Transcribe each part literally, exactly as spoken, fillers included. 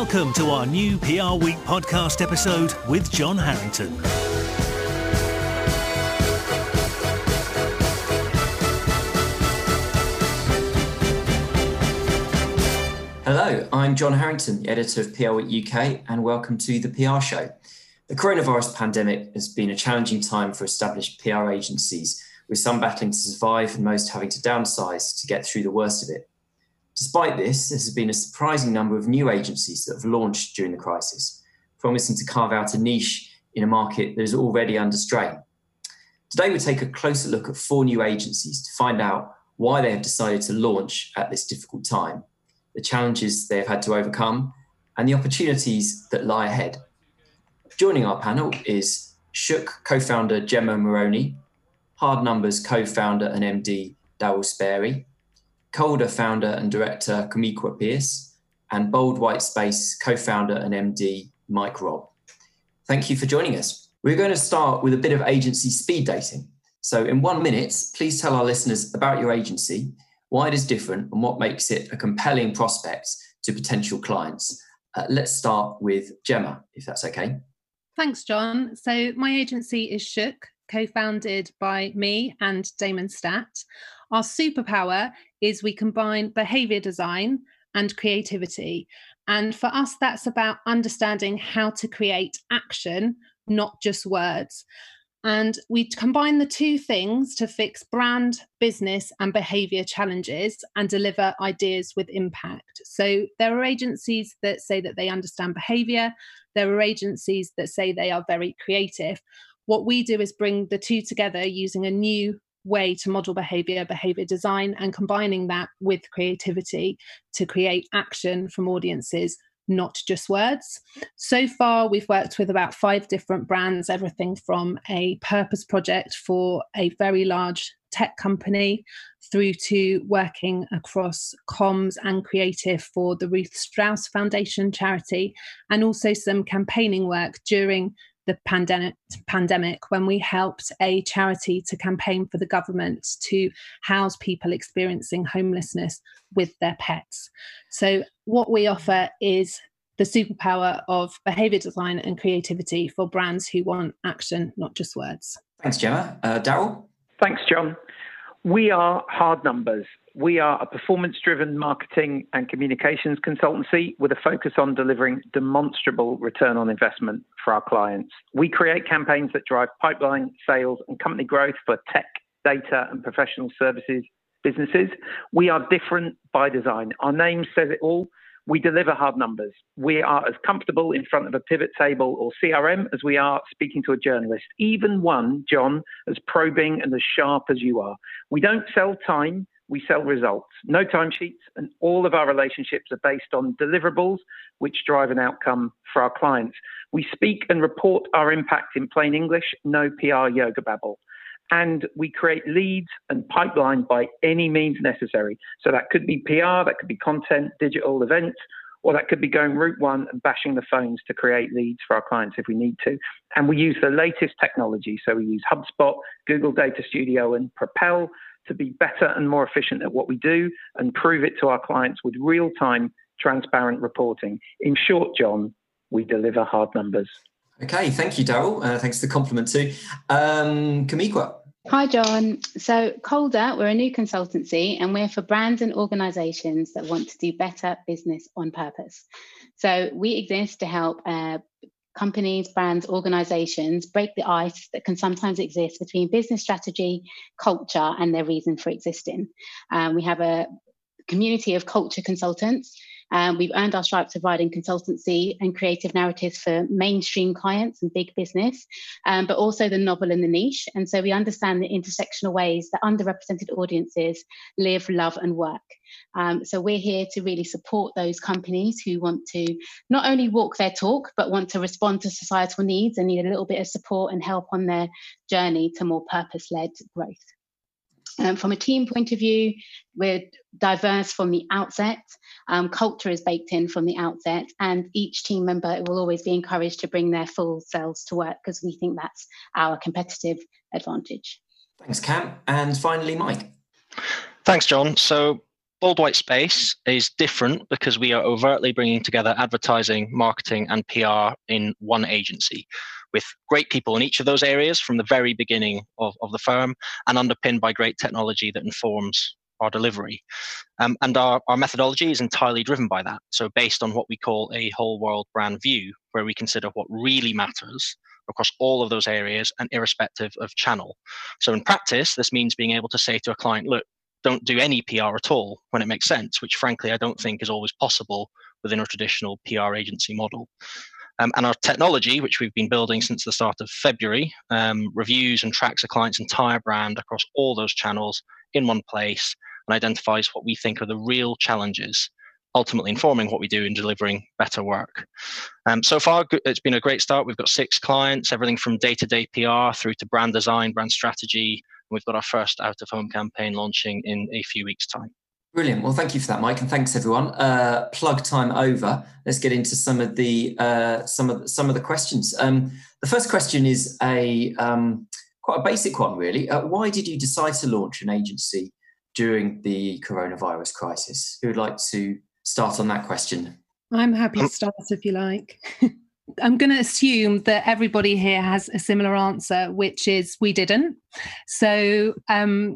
Welcome to our new P R Week podcast episode with John Harrington. Hello, I'm John Harrington, editor of P R Week U K, and welcome to the P R Show. The coronavirus pandemic has been a challenging time for established P R agencies, with some battling to survive and most having to downsize to get through the worst of it. Despite this, there has been a surprising number of new agencies that have launched during the crisis, promising to carve out a niche in a market that is already under strain. Today, we'll take a closer look at four new agencies to find out why they have decided to launch at this difficult time, the challenges they have had to overcome, and the opportunities that lie ahead. Joining our panel is Shook co-founder Gemma Moroney, Hard Numbers co-founder and M D Daryl Sparey, Calder founder and director Kamiqua Pierce, and Bold White Space co-founder and M D Mike Robb. Thank you for joining us. We're going to start with a bit of agency speed dating. So in one minute, please tell our listeners about your agency, why it is different, and what makes it a compelling prospect to potential clients. Uh, let's start with Gemma, if that's okay. Thanks, John. So my agency is Shook, co-founded by me and Damon Statt. Our superpower is we combine behaviour design and creativity. And for us, that's about understanding how to create action, not just words. And we combine the two things to fix brand, business and behaviour challenges and deliver ideas with impact. So there are agencies that say that they understand behaviour. There are agencies that say they are very creative. What we do is bring the two together using a new way to model behaviour, behaviour design, and combining that with creativity to create action from audiences, not just words. So far, we've worked with about five different brands, everything from a purpose project for a very large tech company through to working across comms and creative for the Ruth Strauss Foundation charity, and also some campaigning work during the pandemic, pandemic when we helped a charity to campaign for the government to house people experiencing homelessness with their pets. So what we offer is the superpower of behaviour design and creativity for brands who want action, not just words. Thanks, Gemma. Uh, Daryl? Thanks, John. We are Hard Numbers. We are a performance-driven marketing and communications consultancy with a focus on delivering demonstrable return on investment for our clients. We create campaigns that drive pipeline, sales, and company growth for tech, data, and professional services businesses. We are different by design. Our name says it all. We deliver hard numbers. We are as comfortable in front of a pivot table or C R M as we are speaking to a journalist, even one, John, as probing and as sharp as you are. We don't sell time, we sell results. No timesheets, and all of our relationships are based on deliverables which drive an outcome for our clients. We speak and report our impact in plain English, no P R yoga babble. And we create leads and pipeline by any means necessary. So that could be P R, that could be content, digital events, or that could be going route one and bashing the phones to create leads for our clients if we need to. And we use the latest technology. So we use HubSpot, Google Data Studio, and Propel to be better and more efficient at what we do and prove it to our clients with real-time, transparent reporting. In short, John, we deliver hard numbers. Okay, thank you, Daryl. Uh, thanks for the compliment too. Um, Kamiqua? Hi, John. So Calder, we're a new consultancy and we're for brands and organisations that want to do better business on purpose. So we exist to help uh, companies, brands, organisations break the ice that can sometimes exist between business strategy, culture and their reason for existing. Um, we have a community of culture consultants. Um, we've earned our stripes providing consultancy and creative narratives for mainstream clients and big business, um, but also the novel and the niche. And so we understand the intersectional ways that underrepresented audiences live, love and work. Um, so we're here to really support those companies who want to not only walk their talk, but want to respond to societal needs and need a little bit of support and help on their journey to more purpose-led growth. Um, from a team point of view, we're diverse from the outset. Um, culture is baked in from the outset, and each team member will always be encouraged to bring their full selves to work because we think that's our competitive advantage. Thanks, Cam. And finally, Mike. Thanks, John. So Bold White Space is different because we are overtly bringing together advertising, marketing, and P R in one agency, with great people in each of those areas from the very beginning of, of the firm, and underpinned by great technology that informs our delivery. Um, and our, our methodology is entirely driven by that. So based on what we call a whole world brand view, where we consider what really matters across all of those areas and irrespective of channel. So in practice, this means being able to say to a client, look, don't do any P R at all when it makes sense, which frankly, I don't think is always possible within a traditional P R agency model. Um, and our technology, which we've been building since the start of February, um, reviews and tracks a client's entire brand across all those channels in one place and identifies what we think are the real challenges, ultimately informing what we do in delivering better work. Um, so far, it's been a great start. We've got six clients, everything from day-to-day P R through to brand design, brand strategy. And we've got our first out-of-home campaign launching in a few weeks' time. Brilliant. Well, thank you for that, Mike, and thanks everyone. Uh, plug time over. Let's get into some of the uh, some of some of the questions. Um, the first question is a um, quite a basic one, really. Uh, why did you decide to launch an agency during the coronavirus crisis? Who would like to start on that question? I'm happy to start if you like. I'm going to assume that everybody here has a similar answer, which is we didn't. So um,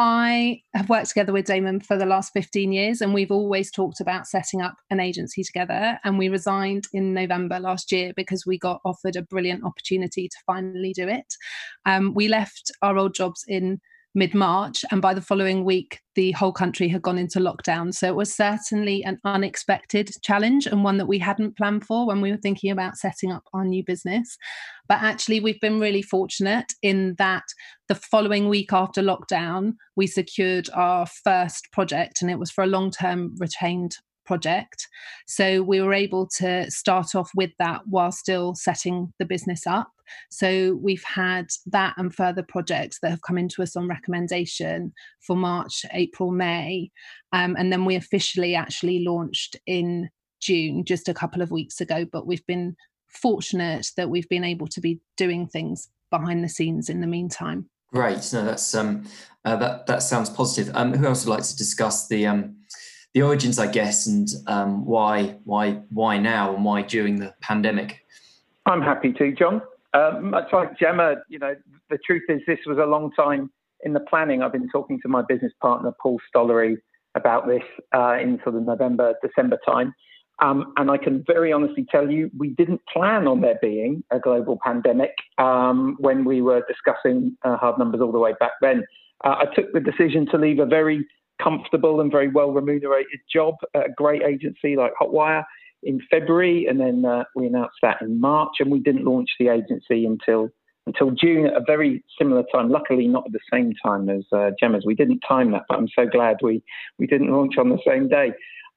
I have worked together with Damon for the last fifteen years, and we've always talked about setting up an agency together. And we resigned in November last year because we got offered a brilliant opportunity to finally do it. Um, we left our old jobs in mid-March, and by the following week the whole country had gone into lockdown. So it was certainly an unexpected challenge, and one that we hadn't planned for when we were thinking about setting up our new business. But actually we've been really fortunate in that the following week after lockdown we secured our first project, and it was for a long-term retained project. So we were able to start off with that while still setting the business up. So we've had that and further projects that have come into us on recommendation for March, April, May. Um, and then we officially actually launched in June, just a couple of weeks ago. But we've been fortunate that we've been able to be doing things behind the scenes in the meantime. Great. No, that's um, uh, that that sounds positive. Um, who else would like to discuss the um, the origins, I guess, and um, why why why now and why during the pandemic? I'm happy to, John. Um, much like Gemma, you know, the truth is this was a long time in the planning. I've been talking to my business partner, Paul Stollery, about this uh, in sort of November, December time. Um, and I can very honestly tell you, we didn't plan on there being a global pandemic um, when we were discussing uh, hard numbers all the way back then. Uh, I took the decision to leave a very comfortable and very well remunerated job at a great agency like Hotwire in February, and then uh, we announced that in March, and we didn't launch the agency until until June at a very similar time. Luckily, not at the same time as uh, Gemma's. We didn't time that, but I'm so glad we we didn't launch on the same day.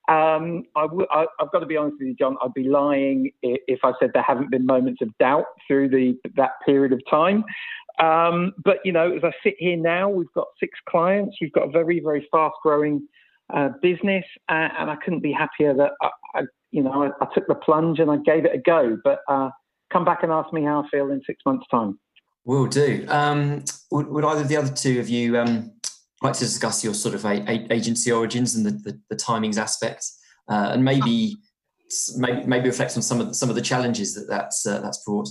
Um, I w- I, I've got to be honest with you, John. I'd be lying if I said there haven't been moments of doubt through the that period of time. Um, but you know, as I sit here now, we've got six clients. We've got a very very fast growing uh, business, uh, and I couldn't be happier that I, I you know I, I took the plunge and I gave it a go. But uh, come back and ask me how I feel in six months' time. Will do. Um, would, would either of the other two of you um, like to discuss your sort of a, a agency origins and the, the, the timings aspect, uh, and maybe, maybe maybe reflect on some of the, some of the challenges that that's uh, that's brought?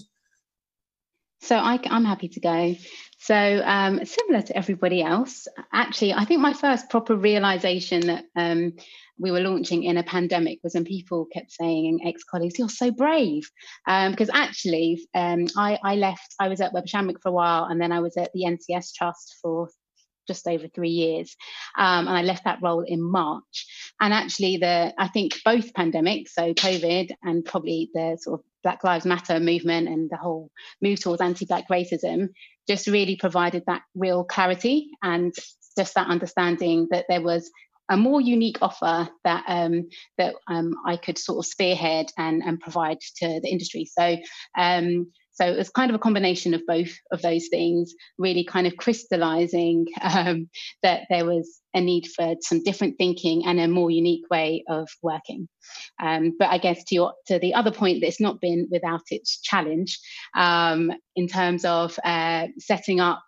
So I, I'm happy to go. So um, similar to everybody else, actually, I think my first proper realization that um, we were launching in a pandemic was when people kept saying, ex-colleagues, you're so brave. Um, because actually, um, I, I left, I was at Web Shamrock for a while, and then I was at the N C S Trust for just over three years. Um, and I left that role in March. And actually, the I think both pandemics, so COVID and probably the sort of Black Lives Matter movement and the whole move towards anti-Black racism, just really provided that real clarity and just that understanding that there was a more unique offer that um, that um, I could sort of spearhead and, and provide to the industry. So um, so it was kind of a combination of both of those things, really kind of crystallizing um, that there was a need for some different thinking and a more unique way of working. Um, but I guess to your to the other point, that it's not been without its challenge um, in terms of uh, setting up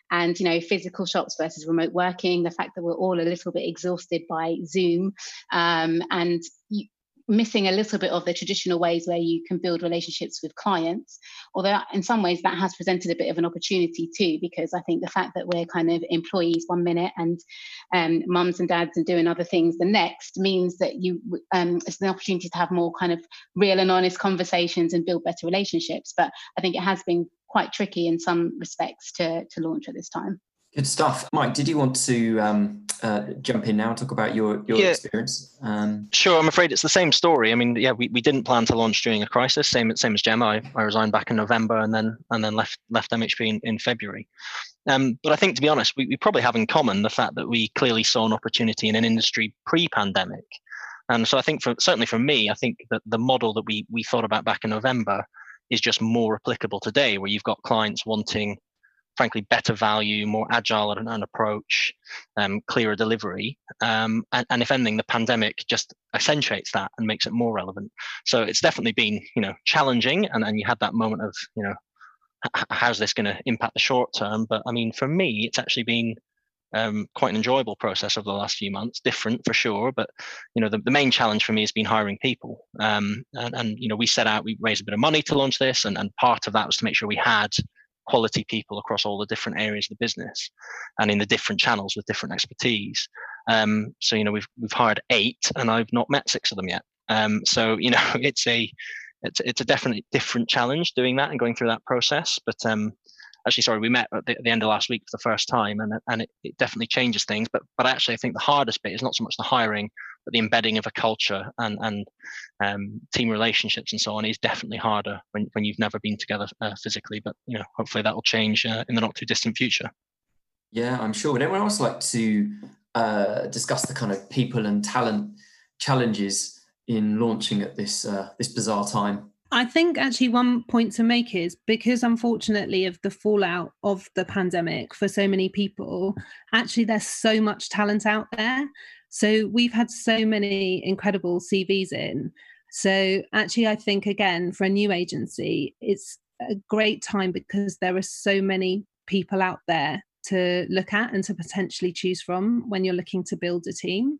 and, you know, physical shops versus remote working, the fact that we're all a little bit exhausted by Zoom, um, and you, missing a little bit of the traditional ways where you can build relationships with clients. Although in some ways that has presented a bit of an opportunity too, because I think the fact that we're kind of employees one minute and um, mums and dads and doing other things the next means that you um, it's an opportunity to have more kind of real and honest conversations and build better relationships. But I think it has been quite tricky in some respects to, to launch at this time. Good stuff. Mike, did you want to um, uh, jump in now and talk about your, your yeah. experience? Um, sure, I'm afraid it's the same story. I mean, yeah, we, we didn't plan to launch during a crisis, same same as Gemma. I, I resigned back in November and then and then left left M H P in, in February. Um, but I think, to be honest, we, we probably have in common the fact that we clearly saw an opportunity in an industry pre-pandemic. And so I think, for, certainly for me, I think that the model that we we thought about back in November is just more applicable today, where you've got clients wanting, frankly, better value, more agile an, an approach, um, clearer delivery. Um, and, and if anything, the pandemic just accentuates that and makes it more relevant. So it's definitely been, you know, challenging. And then you had that moment of, you know, h- how's this going to impact the short term? But I mean, for me, it's actually been um, quite an enjoyable process over the last few months, different for sure. But, you know, the, the main challenge for me has been hiring people. Um, and, and, you know, we set out, we raised a bit of money to launch this. And, and part of that was to make sure we had quality people across all the different areas of the business and in the different channels with different expertise. Um, so, you know, we've we've hired eight and I've not met six of them yet. Um, so, you know, it's a it's it's a definitely different challenge doing that and going through that process. But um, actually, sorry, we met at the, at the end of last week for the first time, and and it, it definitely changes things. But but actually, I think the hardest bit is not so much the hiring, but the embedding of a culture and and um, team relationships and so on is definitely harder when when you've never been together uh, physically. But you know, hopefully that will change uh, in the not too distant future. Yeah, I'm sure. Would anyone else like to uh, discuss the kind of people and talent challenges in launching at this uh, this bizarre time? I think actually one point to make is, because unfortunately of the fallout of the pandemic for so many people, actually there's so much talent out there. So we've had so many incredible C Vs in. So actually, I think, again, for a new agency, it's a great time because there are so many people out there to look at and to potentially choose from when you're looking to build a team.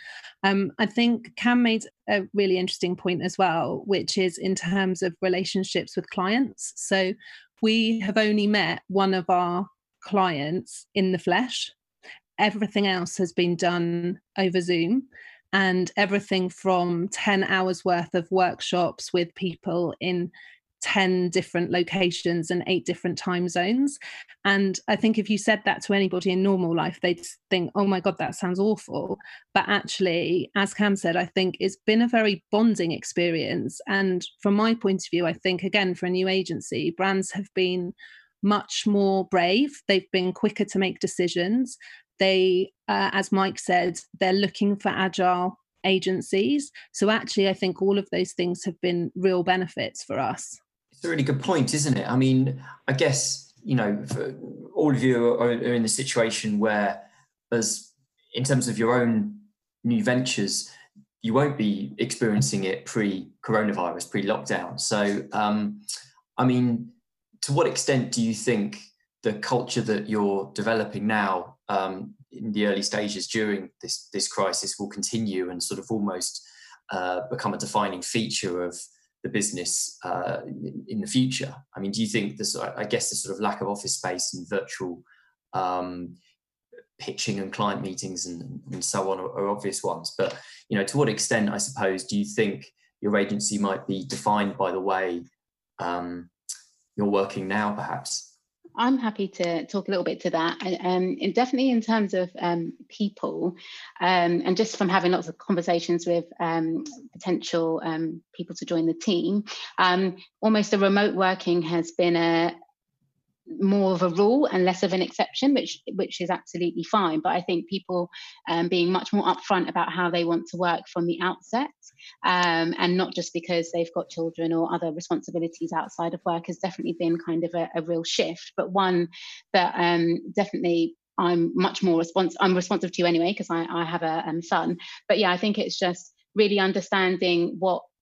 Um, I think Cam made a really interesting point as well, which is in terms of relationships with clients. So we have only met one of our clients in the flesh. Everything else has been done over Zoom, and everything from ten hours worth of workshops with people in ten different locations and eight different time zones. And I think if you said that to anybody in normal life, they'd think, oh my God, that sounds awful. But actually, as Cam said, I think it's been a very bonding experience. And from my point of view, I think, again, for a new agency, brands have been much more brave. They've been quicker to make decisions. They, uh, as Mike said, they're looking for agile agencies. So actually, I think all of those things have been real benefits for us. It's a really good point, isn't it? I mean, I guess, you know, for all of you are, are in the situation where, as in terms of your own new ventures, you won't be experiencing it pre-coronavirus, pre-lockdown. So, um, I mean, to what extent do you think the culture that you're developing now um, in the early stages during this this crisis will continue and sort of almost uh, become a defining feature of the business uh, in, in the future? I mean, do you think this, I guess the sort of lack of office space and virtual um, pitching and client meetings and, and so on are, are obvious ones, but, you know, to what extent, I suppose, do you think your agency might be defined by the way um, you're working now, perhaps? I'm happy to talk a little bit to that. Um, and definitely in terms of um, people, um, and just from having lots of conversations with um, potential um, people to join the team, um, almost the remote working has been a more of a rule and less of an exception, which which is absolutely fine. But I think people um, being much more upfront about how they want to work from the outset, um, and not just because they've got children or other responsibilities outside of work, has definitely been kind of a, a real shift, but one that um, definitely I'm much more responsive. I'm responsive to anyway because I, I have a um, son. But yeah, I think it's just really understanding what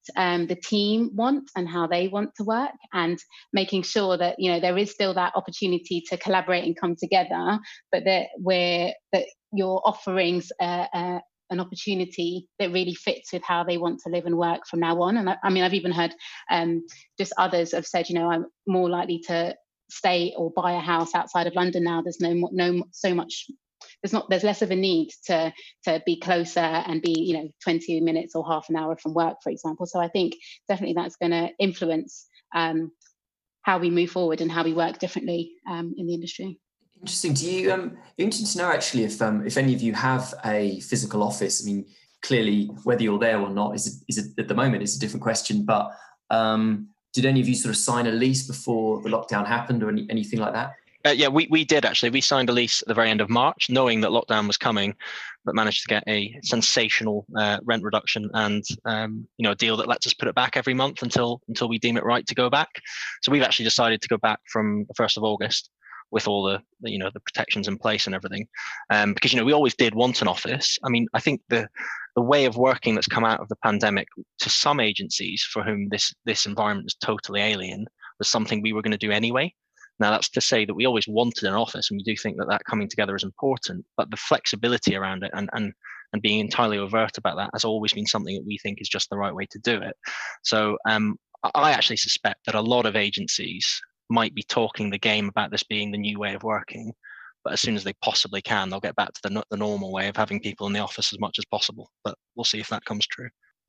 um, the team want and how they want to work, and making sure that, you know, there is still that opportunity to collaborate and come together, but that we're that your offerings uh, uh, an opportunity that really fits with how they want to live and work from now on. And I, I mean, I've even heard um, just others have said, you know, I'm more likely to stay or buy a house outside of London now. There's no no so much. There's not. There's less of a need to to be closer and be, you know, twenty minutes or half an hour from work, for example. So I think definitely that's going to influence um, how we move forward and how we work differently um, in the industry. Interesting. Do you um interesting to know actually if um if any of you have a physical office? I mean, clearly whether you're there or not is is a, at the moment is a different question. But um, did any of you sort of sign a lease before the lockdown happened, or any, anything like that? Uh, yeah, we, we did actually. We signed a lease at the very end of March, knowing that lockdown was coming, but managed to get a sensational uh, rent reduction and um, you know, a deal that lets us put it back every month until until we deem it right to go back. So we've actually decided to go back from the first of August with all the, you know, the protections in place and everything, um, because, you know, we always did want an office. I mean, I think the the way of working that's come out of the pandemic to some agencies for whom this this environment is totally alien was something we were going to do anyway. Now, that's to say that we always wanted an office, and we do think that that coming together is important, but the flexibility around it and and and being entirely overt about that has always been something that we think is just the right way to do it. So um, I actually suspect that a lot of agencies might be talking the game about this being the new way of working, but as soon as they possibly can, they'll get back to the, the normal way of having people in the office as much as possible. But we'll see if that comes true.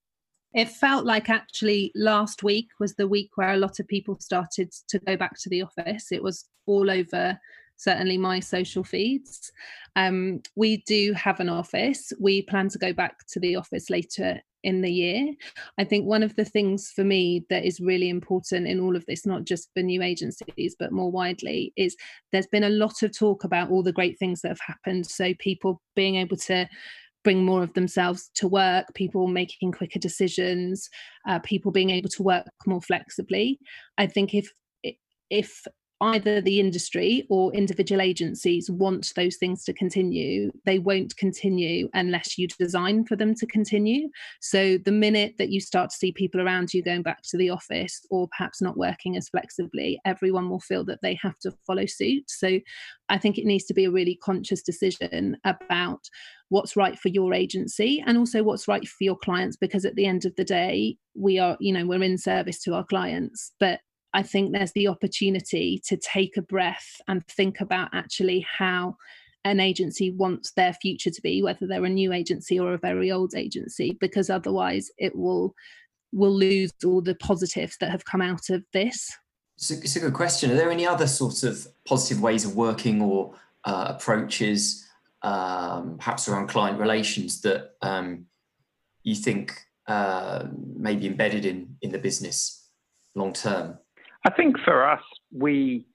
It felt like actually last week was the week where a lot of people started to go back to the office. It was all over, certainly my social feeds. Um, we do have an office. We plan to go back to the office later in the year. I think one of the things for me that is really important in all of this, not just for new agencies, but more widely, is there's been a lot of talk about all the great things that have happened. So people being able to bring more of themselves to work, people making quicker decisions, uh, people being able to work more flexibly. I think if if either the industry or individual agencies want those things to continue, they won't continue unless you design for them to continue. So the minute that you start to see people around you going back to the office or perhaps not working as flexibly, everyone will feel that they have to follow suit. So I think it needs to be a really conscious decision about what's right for your agency and also what's right for your clients, because at the end of the day, we are, you know, we're in service to our clients. But I think there's the opportunity to take a breath and think about actually how an agency wants their future to be, whether they're a new agency or a very old agency, because otherwise it will will lose all the positives that have come out of this. It's a, it's a good question. Are there any other sorts of positive ways of working or uh, approaches, um, perhaps around client relations, that um, you think uh, may be embedded in, in the business long term? I think for us, we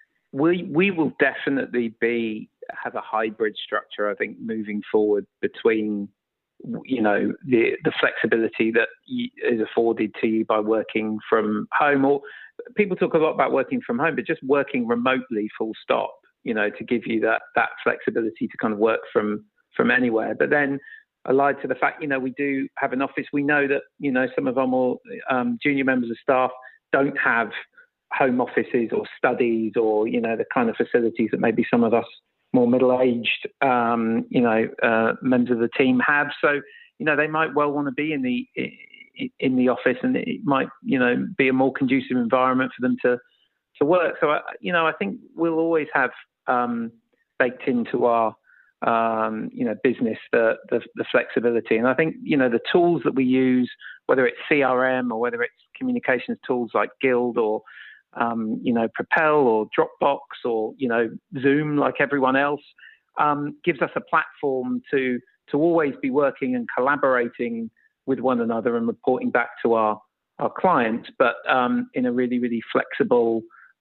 we we will definitely be have a hybrid structure. I think moving forward between, you know, the the flexibility that is afforded to you by working from home, or people talk a lot about working from home, but just working remotely, full stop. You know, to give you that that flexibility to kind of work from from anywhere. But then, allied to the fact, you know, we do have an office. We know that, you know, some of our more um, junior members of staff don't have home offices or studies or, you know, the kind of facilities that maybe some of us more middle-aged, um, you know, uh, members of the team have. So, you know, they might well want to be in the in the office, and it might, you know, be a more conducive environment for them to to work. So, I, you know, I think we'll always have um, baked into our, um, you know, business the, the the flexibility. And I think, you know, the tools that we use, whether it's C R M or whether it's communications tools like Guild or Um, you know, Propel or Dropbox or, you know, Zoom, like everyone else, um, gives us a platform to to always be working and collaborating with one another and reporting back to our, our clients, but um, in a really, really flexible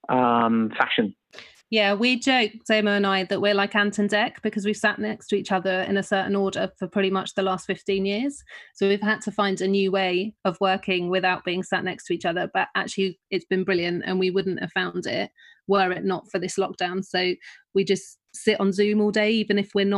um, fashion. Yeah, we joke, Damo and I, that we're like Ant and Dec because we've sat next to each other in a certain order for pretty much the last fifteen years. So we've had to find a new way of working without being sat next to each other. But actually, it's been brilliant, and we wouldn't have found it were it not for this lockdown. So we just sit on Zoom all day, even if we're not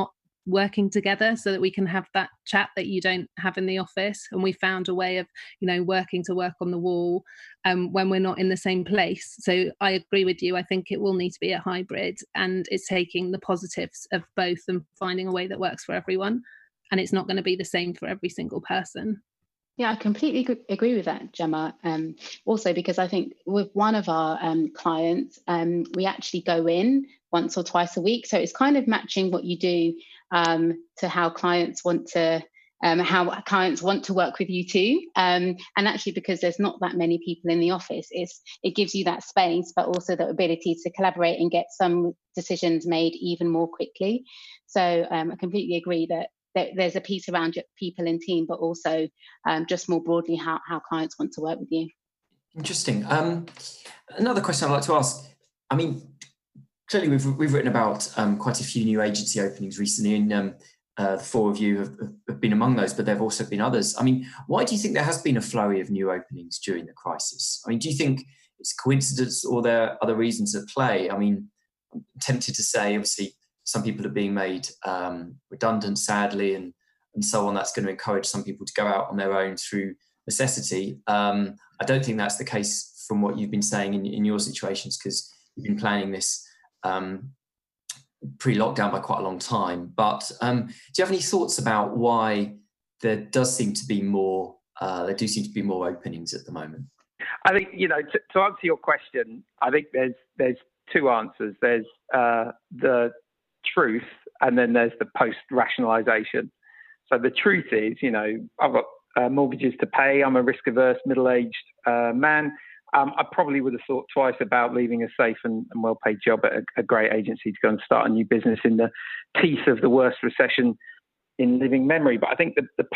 working together so that we can have that chat that you don't have in the office. And we found a way of, you know, working to work on the wall um, when we're not in the same place. So I agree with you. I think it will need to be a hybrid, and it's taking the positives of both and finding a way that works for everyone. And it's not going to be the same for every single person. Yeah, I completely agree with that, Gemma. Um, also, because I think with one of our um, clients, um, we actually go in once or twice a week. So it's kind of matching what you do um, to how clients want to, um, how clients want to work with you too. Um, and actually, because there's not that many people in the office, it's it gives you that space, but also the ability to collaborate and get some decisions made even more quickly. So um, I completely agree that there's a piece around your people and team, but also um, just more broadly how, how clients want to work with you. Interesting. Um, another question I'd like to ask. I mean, clearly we've we've written about um, quite a few new agency openings recently, and um, uh, the four of you have, have been among those, but there have also been others. I mean, why do you think there has been a flurry of new openings during the crisis? I mean, do you think it's coincidence or there are other reasons at play? I mean, I'm tempted to say, obviously, some people are being made um, redundant, sadly, and, and so on. That's going to encourage some people to go out on their own through necessity. Um, I don't think that's the case from what you've been saying in, in your situations, because you've been planning this um, pre-lockdown by quite a long time. But um, do you have any thoughts about why there does seem to be more, uh, there do seem to be more openings at the moment? I think, you know, to, to answer your question, I think there's there's two answers. There's uh, the truth, and then there's the post-rationalisation. So the truth is, you know, I've got uh, mortgages to pay. I'm a risk-averse, middle-aged uh, man. Um, I probably would have thought twice about leaving a safe and, and well-paid job at a, a great agency to go and start a new business in the teeth of the worst recession in living memory. But I think that the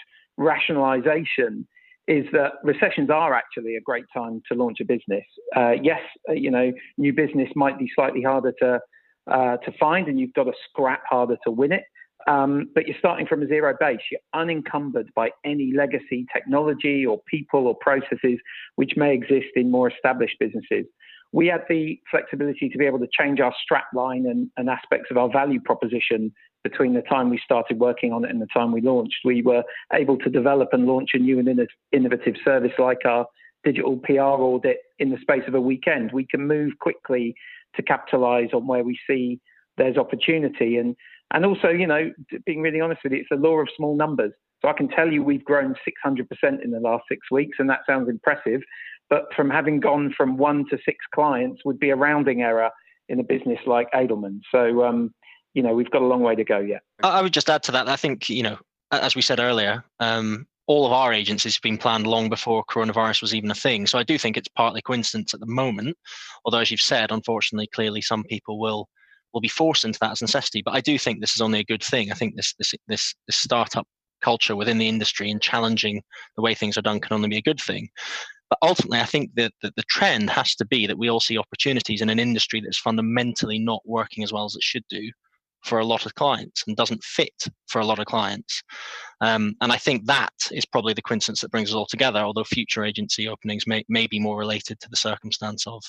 post-rationalisation is that recessions are actually a great time to launch a business. Uh, yes, you know, new business might be slightly harder to Uh, to find, and you've got to scrap harder to win it. Um, but you're starting from a zero base. You're unencumbered by any legacy technology or people or processes which may exist in more established businesses. We had the flexibility to be able to change our strap line and, and aspects of our value proposition between the time we started working on it and the time we launched. We were able to develop and launch a new and innovative service like our digital P R audit in the space of a weekend. We can move quickly to capitalize on where we see there's opportunity. And and also, you know, being really honest with you, it's the law of small numbers. So I can tell you we've grown six hundred percent in the last six weeks, and that sounds impressive. But from having gone from one to six clients would be a rounding error in a business like Edelman. So, um, you know, we've got a long way to go yet. I would just add to that. I think, you know, as we said earlier, um, all of our agencies have been planned long before coronavirus was even a thing. So I do think it's partly coincidence at the moment. Although, as you've said, unfortunately, clearly some people will will be forced into that as necessity. But I do think this is only a good thing. I think this this this, this startup culture within the industry and challenging the way things are done can only be a good thing. But ultimately, I think that the, the trend has to be that we all see opportunities in an industry that's fundamentally not working as well as it should do for a lot of clients and doesn't fit for a lot of clients. Um, and I think that is probably the coincidence that brings us all together, although future agency openings may, may be more related to the circumstance of,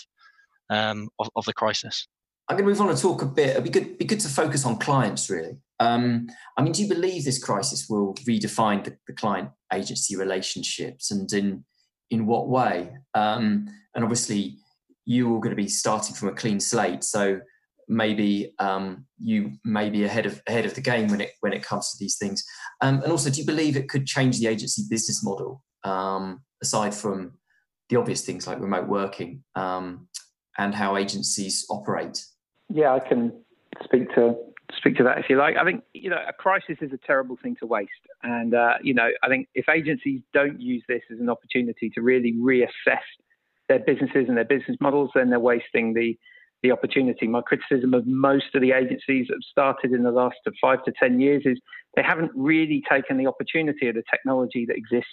um, of, of the crisis. I'm going to move on and talk a bit. It'd be good, be good to focus on clients, really. Um, I mean, do you believe this crisis will redefine the, the client-agency relationships, and in in what way? Um, and obviously, you're all going to be starting from a clean slate, so maybe um, you may be ahead of ahead of the game when it when it comes to these things. Um, and also, do you believe it could change the agency business model, um, aside from the obvious things like remote working, um, and how agencies operate? Yeah, I can speak to speak to that if you like. I think, you know, a crisis is a terrible thing to waste. And, uh, you know, I think if agencies don't use this as an opportunity to really reassess their businesses and their business models, then they're wasting the the opportunity. My criticism of most of the agencies that have started in the last five to ten years is they haven't really taken the opportunity of the technology that exists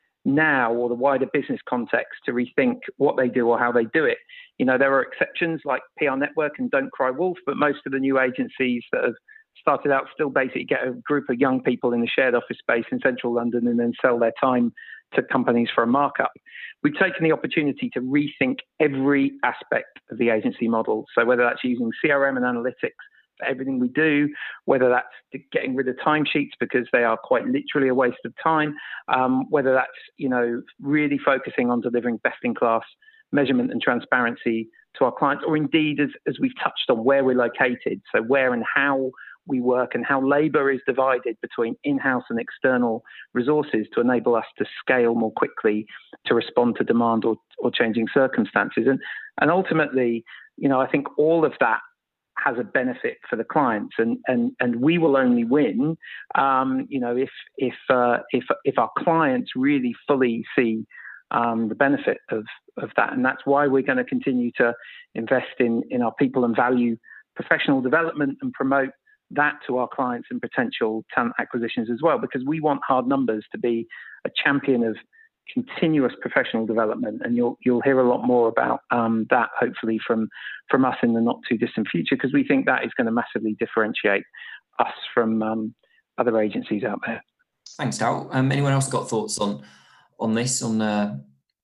now or the wider business context to rethink what they do or how they do it. You know, there are exceptions like P R Network and Don't Cry Wolf, but most of the new agencies that have started out still basically get a group of young people in a shared office space in central London and then sell their time to companies for a markup. We've taken the opportunity to rethink every aspect of the agency model. So whether that's using C R M and analytics for everything we do, whether that's getting rid of timesheets because they are quite literally a waste of time, um, whether that's, you know, really focusing on delivering best-in-class measurement and transparency to our clients, or indeed, as, as we've touched on, where we're located, so where and how we work and how labour is divided between in-house and external resources to enable us to scale more quickly to respond to demand or, or changing circumstances. And, and ultimately, you know, I think all of that has a benefit for the clients, and and and we will only win, um, you know, if if uh, if if our clients really fully see um, the benefit of of that, and that's why we're going to continue to invest in in our people and value professional development and promote that to our clients and potential talent acquisitions as well, because we want Hard Numbers to be a champion of continuous professional development, and you'll you'll hear a lot more about um, that hopefully from from us in the not too distant future, because we think that is going to massively differentiate us from um, other agencies out there. Thanks, Darryl. Um, anyone else got thoughts on on this, on uh,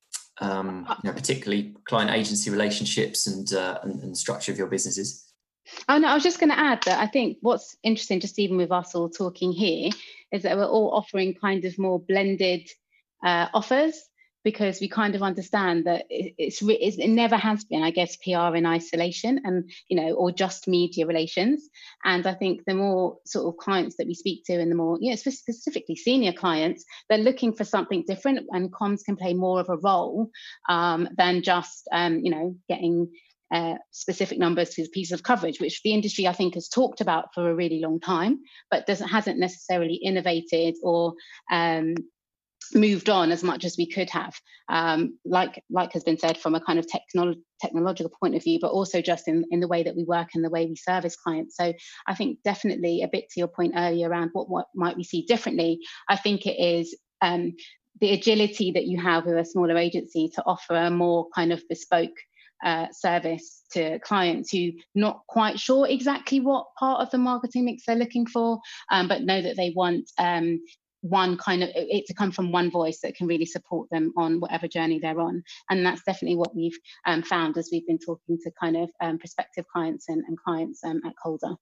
um, you know, particularly client agency relationships and, uh, and and the structure of your businesses? Oh no, I was just going to add that I think what's interesting, just even with us all talking here, is that we're all offering kind of more blended uh, offers, because we kind of understand that it, it's, it's it never has been, I guess, P R in isolation, and you know, or just media relations. And I think the more sort of clients that we speak to, and the more, you know, specifically senior clients, they're looking for something different, and comms can play more of a role um, than just um, you know, getting Uh, specific numbers to a piece of coverage, which the industry, I think, has talked about for a really long time, but doesn't hasn't necessarily innovated or um, moved on as much as we could have, um, like like has been said, from a kind of technolo- technological point of view, but also just in, in the way that we work and the way we service clients. So I think definitely, a bit to your point earlier around what, what might we see differently, I think it is um, the agility that you have with a smaller agency to offer a more kind of bespoke Uh, service to clients who not quite sure exactly what part of the marketing mix they're looking for, um, but know that they want um, one kind of it to come from one voice that can really support them on whatever journey they're on. And that's definitely what we've um, found as we've been talking to kind of um, prospective clients and, and clients um, at Calder.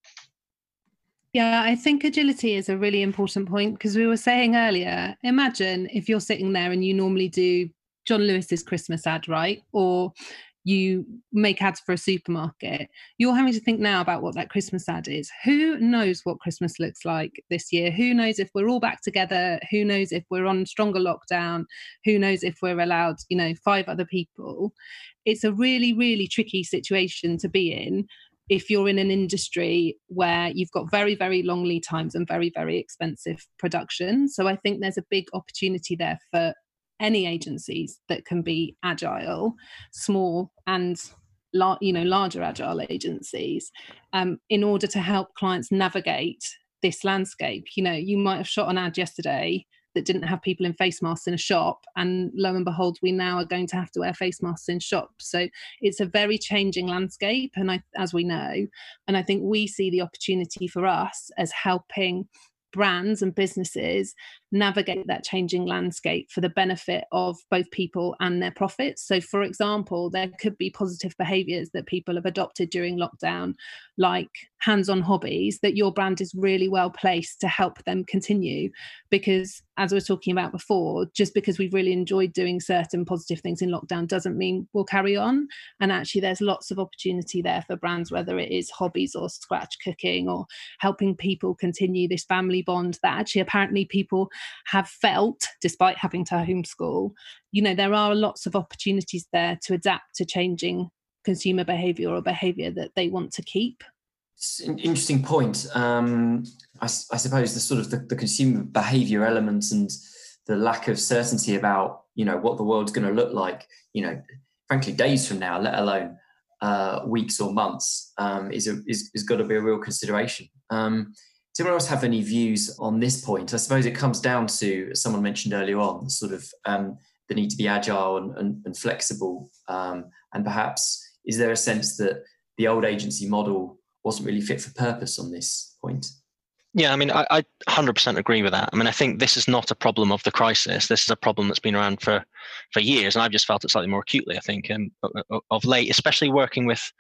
Yeah, I think agility is a really important point, because we were saying earlier, imagine if you're sitting there and you normally do John Lewis's Christmas ad, right? Or you make ads for a supermarket. You're having to think now about what that Christmas ad is. Who knows what Christmas looks like this year? Who knows if we're all back together? Who knows if we're on stronger lockdown? Who knows if we're allowed, you know, five other people? It's a really, really tricky situation to be in if you're in an industry where you've got very, very long lead times and very, very expensive production. So I think there's a big opportunity there for any agencies that can be agile, small and lar- you know, larger agile agencies, um, in order to help clients navigate this landscape. You know, you might have shot an ad yesterday that didn't have people in face masks in a shop, and lo and behold, we now are going to have to wear face masks in shops. So it's a very changing landscape, and I, as we know, and I think we see the opportunity for us as helping brands and businesses navigate that changing landscape for the benefit of both people and their profits. So, for example, there could be positive behaviours that people have adopted during lockdown, like hands-on hobbies, that your brand is really well placed to help them continue. Because, as we were talking about before, just because we've really enjoyed doing certain positive things in lockdown doesn't mean we'll carry on. And actually, there's lots of opportunity there for brands, whether it is hobbies or scratch cooking or helping people continue this family bond that actually apparently people have felt despite having to homeschool. You know, there are lots of opportunities there to adapt to changing consumer behaviour or behaviour that they want to keep. It's an interesting point. Um, I, I suppose the sort of the, the consumer behaviour elements and the lack of certainty about, you know, what the world's going to look like, you know, frankly, days from now, let alone uh, weeks or months, um, is, a, is is got to be a real consideration. Um, Does anyone else have any views on this point? I suppose it comes down to, as someone mentioned earlier on, sort of um, the need to be agile and, and, and flexible. Um, and perhaps, is there a sense that the old agency model wasn't really fit for purpose on this point? Yeah, I mean, I, I one hundred percent agree with that. I mean, I think this is not a problem of the crisis. This is a problem that's been around for, for years, and I've just felt it slightly more acutely, I think, um, of late, especially working with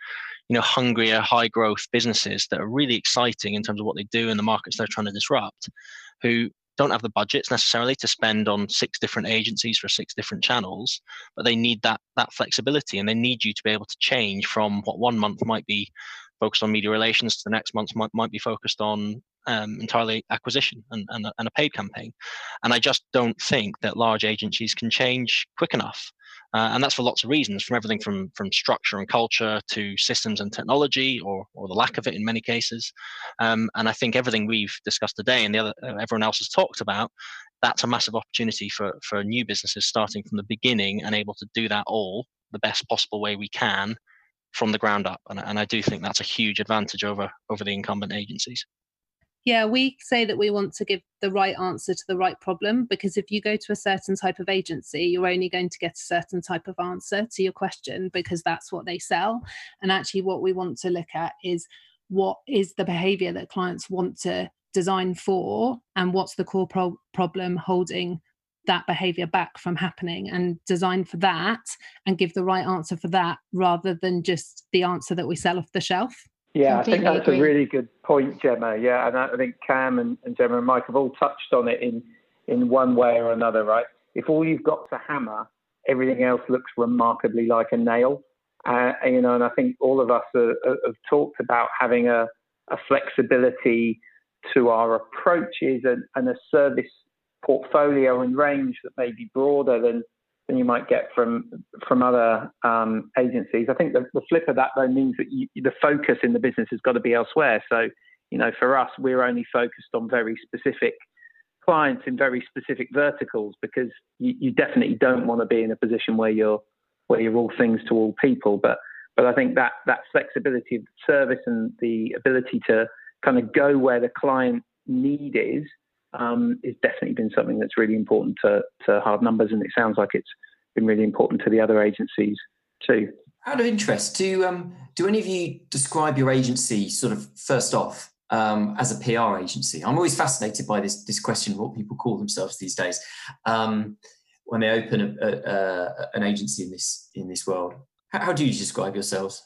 you know, hungrier, high growth businesses that are really exciting in terms of what they do in the markets they're trying to disrupt, who don't have the budgets necessarily to spend on six different agencies for six different channels, but they need that that flexibility, and they need you to be able to change from what one month might be focused on media relations to the next month might, might be focused on um, entirely acquisition and, and, a, and a paid campaign. And I just don't think that large agencies can change quick enough. Uh, and that's for lots of reasons, from everything from from structure and culture to systems and technology, or or the lack of it in many cases. Um, and I think everything we've discussed today and the other uh, everyone else has talked about, that's a massive opportunity for for new businesses starting from the beginning and able to do that all the best possible way we can from the ground up. And, and I do think that's a huge advantage over over the incumbent agencies. Yeah, we say that we want to give the right answer to the right problem, because if you go to a certain type of agency, you're only going to get a certain type of answer to your question, because that's what they sell. And actually what we want to look at is what is the behavior that clients want to design for, and what's the core pro- problem holding that behavior back from happening, and design for that and give the right answer for that, rather than just the answer that we sell off the shelf. Yeah, Completely I think that's agree. a really good point, Gemma. Yeah, and I think Cam and, and Gemma and Mike have all touched on it in, in one way or another, right? If all you've got is a hammer, everything else looks remarkably like a nail. Uh, you know, and I think all of us are, are, have talked about having a, a flexibility to our approaches and, and a service portfolio and range that may be broader than than you might get from from other um, agencies. I think the, the flip of that, though, means that you, the focus in the business has got to be elsewhere. So, you know, for us, we're only focused on very specific clients in very specific verticals, because you, you definitely don't want to be in a position where you're where you're all things to all people. But but I think that that flexibility of service and the ability to kind of go where the client need is, Um, it's definitely been something that's really important to, to Hard Numbers, and it sounds like it's been really important to the other agencies too. Out of interest, do um, do any of you describe your agency sort of first off um, as a P R agency? I'm always fascinated by this this question of what people call themselves these days um, when they open a, a, a, an agency in this in this world. How, how do you describe yourselves?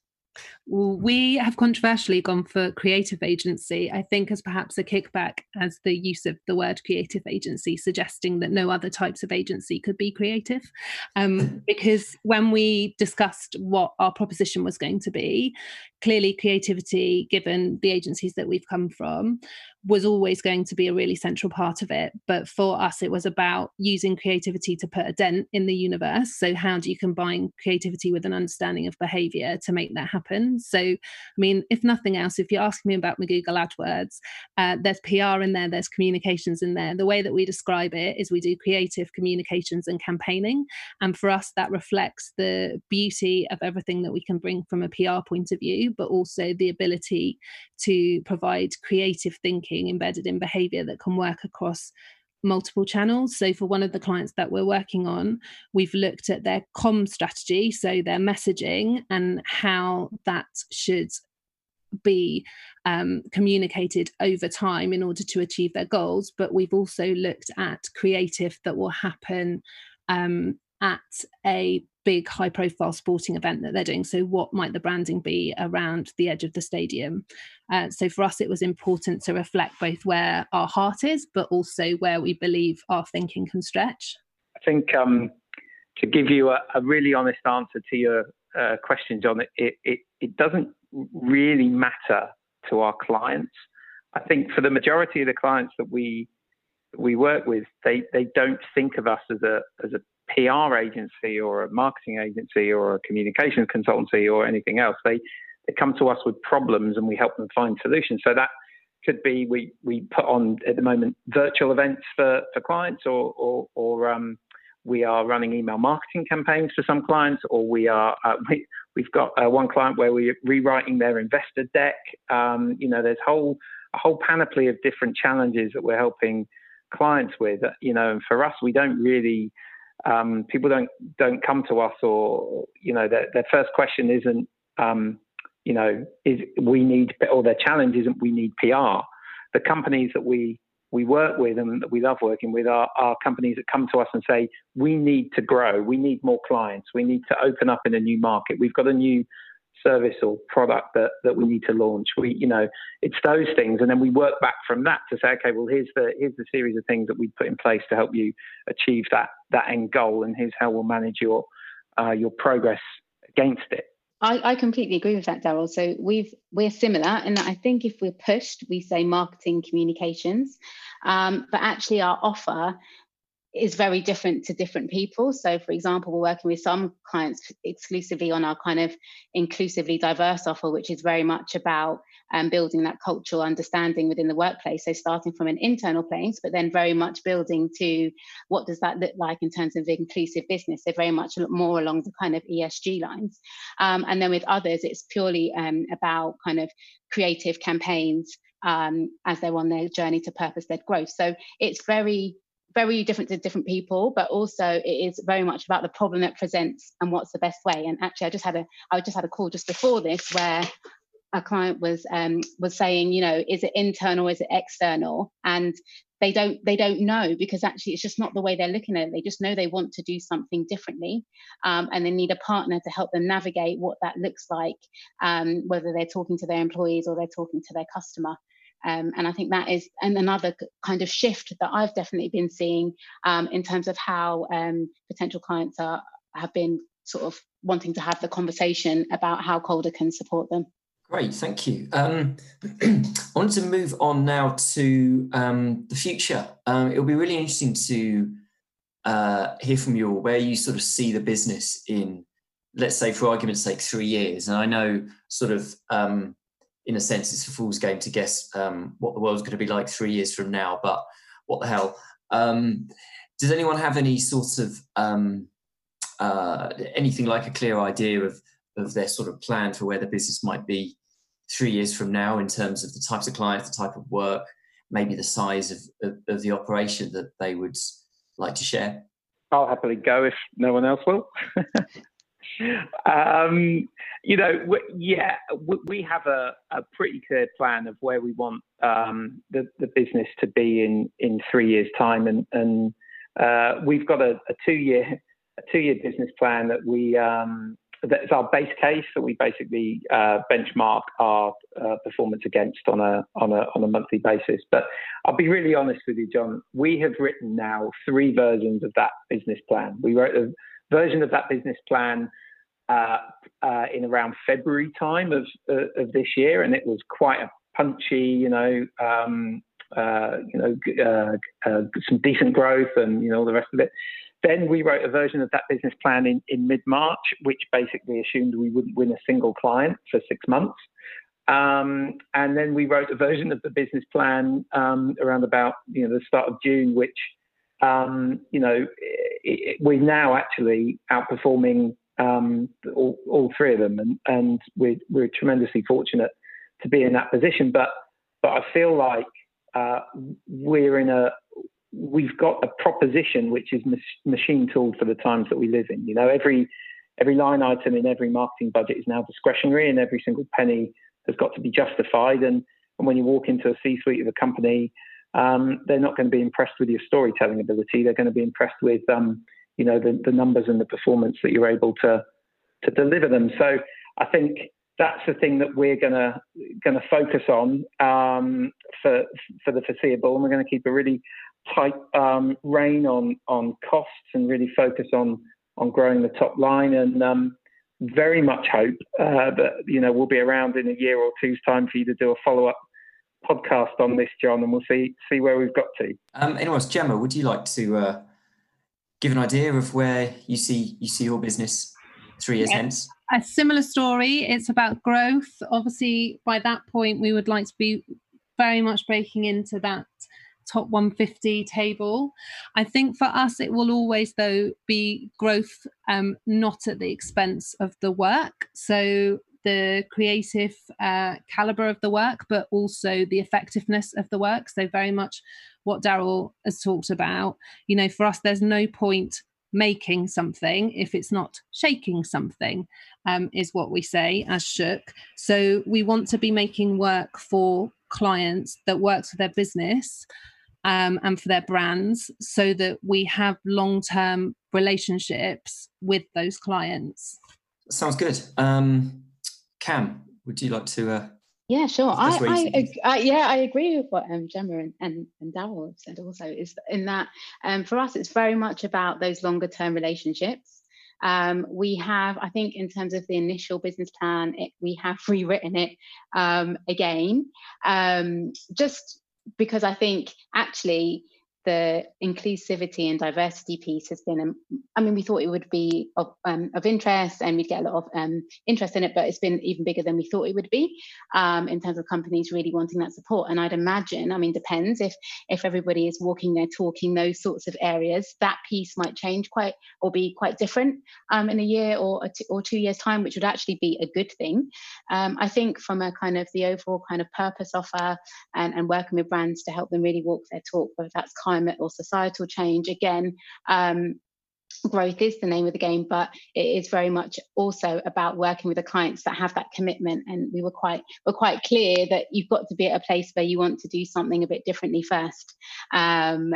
We have controversially gone for creative agency, I think, as perhaps a kickback as the use of the word creative agency, suggesting that no other types of agency could be creative. Um, because when we discussed what our proposition was going to be, clearly creativity, given the agencies that we've come from, was always going to be a really central part of it. But for us, it was about using creativity to put a dent in the universe. So how do you combine creativity with an understanding of behavior to make that happen? So, I mean, if nothing else, if you're asking me about my Google AdWords, uh, there's P R in there, there's communications in there. The way that we describe it is we do creative communications and campaigning. And for us, that reflects the beauty of everything that we can bring from a P R point of view, but also the ability to provide creative thinking embedded in behavior that can work across multiple channels. So for one of the clients that we're working on, we've looked at their comm strategy, so their messaging and how that should be um, communicated over time in order to achieve their goals. But we've also looked at creative that will happen um, at a big high profile sporting event that they're doing. So what might the branding be around the edge of the stadium? Uh, so for us, it was important to reflect both where our heart is, but also where we believe our thinking can stretch. I think um, to give you a, a really honest answer to your uh, question, John, it, it, it doesn't really matter to our clients. I think for the majority of the clients that we we work with, they, they don't think of us as a as a P R agency or a marketing agency or a communications consultancy or anything else. They they come to us with problems and we help them find solutions. So that could be we we put on at the moment virtual events for, for clients, or or, or um, we are running email marketing campaigns for some clients, or we are uh, we, we've got uh, one client where we're rewriting their investor deck. Um, you know, there's whole a whole panoply of different challenges that we're helping clients with. You know, and for us, we don't really. Um, people don't don't come to us, or you know, their, their first question isn't, um, you know, is we need, or their challenge isn't we need P R. The companies that we we work with and that we love working with are, are companies that come to us and say, we need to grow, we need more clients, we need to open up in a new market, we've got a new service or product that, that we need to launch. We, you know, it's those things. And then we work back from that to say, okay, well, here's the, here's the series of things that we put in place to help you achieve that, that end goal. And here's how we'll manage your, uh, your progress against it. I, I completely agree with that, Daryl. So we've we're similar in that I think if we're pushed, we say marketing communications, um, but actually our offer is very different to different people. So, for example, we're working with some clients exclusively on our kind of inclusively diverse offer, which is very much about um, building that cultural understanding within the workplace. So starting from an internal place, but then very much building to what does that look like in terms of inclusive business. So very much more along the kind of E S G lines. Um, and then with others, it's purely um, about kind of creative campaigns um, as they're on their journey to purpose-led growth. So it's very very different to different people, but also it is very much about the problem that presents and what's the best way. And actually, I just had a I just had a call just before this where a client was um, was saying, you know, is it internal, is it external? And they don't they don't know, because actually it's just not the way they're looking at it. They just know they want to do something differently, um, and they need a partner to help them navigate what that looks like, um, whether they're talking to their employees or they're talking to their customer. Um, and I think that is and another kind of shift that I've definitely been seeing um, in terms of how um, potential clients are have been sort of wanting to have the conversation about how Colder can support them. Great, thank you. Um, I wanted to move on now to um, the future. Um, it'll be really interesting to uh, hear from you all where you sort of see the business in, let's say, for argument's sake, three years. And I know sort of... Um, in a sense, it's a fool's game to guess um, what the world's going to be like three years from now, but what the hell. Um, does anyone have any sort of, um, uh, anything like a clear idea of, of their sort of plan for where the business might be three years from now in terms of the types of clients, the type of work, maybe the size of, of, of the operation that they would like to share? I'll happily go if no one else will. um, you know, w- yeah, w- we have a, a pretty clear plan of where we want um, the, the business to be in, in three years' time, and, and uh, we've got a, a two-year a two-year business plan that we um, that's our base case that we basically uh, benchmark our uh, performance against on a on a on a monthly basis. But I'll be really honest with you, John. We have written now three versions of that business plan. We wrote a version of that business plan uh, uh, in around February time of uh, of this year, and it was quite a punchy, you know, um, uh, you know, uh, uh, some decent growth, and you know all the rest of it. Then we wrote a version of that business plan in, in mid-March, which basically assumed we wouldn't win a single client for six months. Um, and then we wrote a version of the business plan um, around about you know the start of June, which um, you know it, it, we're now actually outperforming um, all, all three of them, and, and we're we're tremendously fortunate to be in that position. But but I feel like uh, we're in a we've got a proposition which is machine tooled for the times that we live in. You know, every every line item in every marketing budget is now discretionary, and every single penny has got to be justified. And, and when you walk into a C-suite of a company, um, they're not going to be impressed with your storytelling ability. They're going to be impressed with, um, you know, the, the numbers and the performance that you're able to to deliver them. So I think that's the thing that we're going to going to focus on um, for for the foreseeable, and we're going to keep a really tight um, rein on on costs and really focus on on growing the top line, and um, very much hope uh, that you know we'll be around in a year or two's time for you to do a follow up podcast on this, John, and we'll see see where we've got to. Um, anyone else, Gemma? Would you like to uh, give an idea of where you see you see your business three years yeah. hence? A similar story. It's about growth. Obviously, by that point, we would like to be very much breaking into that top one hundred fifty table. I think for us it will always though be growth, um, not at the expense of the work, so the creative uh, caliber of the work, but also the effectiveness of the work. So very much what Daryl has talked about. You know, for us there's no point making something if it's not shaking something, um, is what we say as Shook. So we want to be making work for clients that works for their business Um, and for their brands, so that we have long-term relationships with those clients. Sounds good. Um, Cam, would you like to? Uh, yeah, sure. I, I, I, yeah, I agree with what um, Gemma and, and, and Darryl have said also, is in that um, for us, it's very much about those longer term relationships. Um, we have, I think, in terms of the initial business plan, it, we have rewritten it um, again, um, just because I think actually the inclusivity and diversity piece has been, um, I mean, we thought it would be of, um, of interest and we'd get a lot of um, interest in it, but it's been even bigger than we thought it would be um, in terms of companies really wanting that support. And I'd imagine, I mean, depends if if everybody is walking their talk in those sorts of areas, that piece might change quite or be quite different um, in a year or a t- or two years time, which would actually be a good thing. Um, I think from a kind of the overall kind of purpose offer and, and working with brands to help them really walk their talk, whether that's climate or societal change, again, um, growth is the name of the game, but it is very much also about working with the clients that have that commitment. And we were quite were quite clear that you've got to be at a place where you want to do something a bit differently first. Um,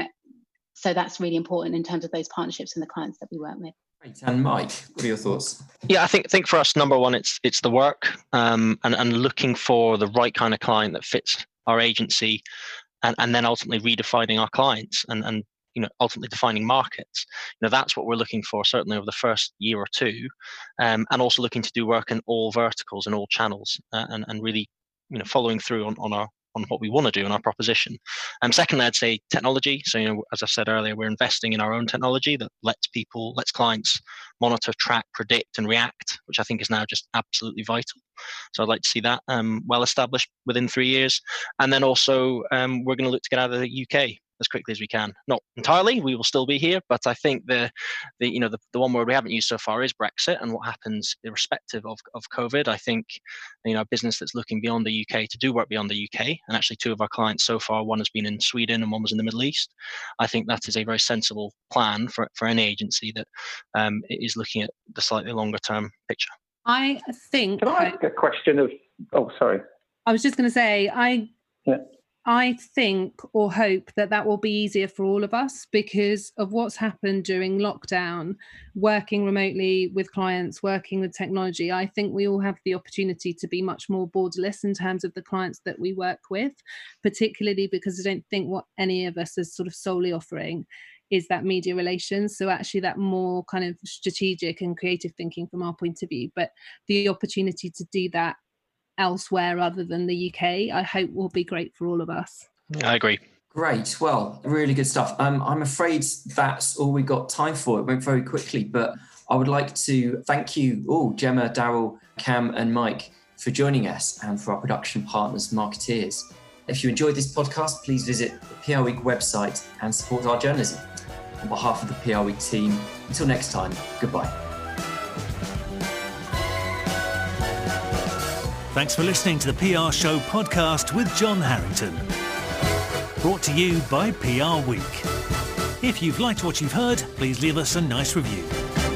so that's really important in terms of those partnerships and the clients that we work with. Great. And Mike, what are your thoughts? Yeah, I think think for us, number one, it's it's the work um, and and looking for the right kind of client that fits our agency. And, and then ultimately redefining our clients and, and you know ultimately defining markets. You know that's what we're looking for certainly over the first year or two, um, and also looking to do work in all verticals and all channels, uh, and and really you know following through on, on our on what we want to do in our proposition. And um, secondly, I'd say technology. So you know as I said earlier, we're investing in our own technology that lets people, lets clients monitor, track, predict, and react, which I think is now just absolutely vital. So I'd like to see that um, well established within three years. And then also um, we're going to look to get out of the U K as quickly as we can. Not entirely, we will still be here, but I think the the you know the, the one word we haven't used so far is Brexit and what happens irrespective of, of COVID. I think you know a business that's looking beyond the U K to do work beyond the U K, and actually two of our clients so far, one has been in Sweden and one was in the Middle East. I think that is a very sensible plan for, for any agency that um, is looking at the slightly longer term picture. I think... Can I ask a question of... Oh, sorry. I was just going to say, I... Yeah. I think or hope that that will be easier for all of us because of what's happened during lockdown, working remotely with clients, working with technology. I think we all have the opportunity to be much more borderless in terms of the clients that we work with, particularly because I don't think what any of us is sort of solely offering is that media relations. So actually that more kind of strategic and creative thinking from our point of view, but the opportunity to do that elsewhere other than the U K, I hope will be great for all of us. Yeah, I agree. Great. Well, really good stuff. Um, I'm afraid that's all we got time for. It went very quickly, but I would like to thank you all, Gemma, Darryl, Cam and Mike, for joining us and for our production partners, Marketeers. If you enjoyed this podcast, please visit the P R Week website and support our journalism. On behalf of the P R Week team, until next time, goodbye. Thanks for listening to the P R Show podcast with John Harrington. Brought to you by P R Week. If you've liked what you've heard, please leave us a nice review.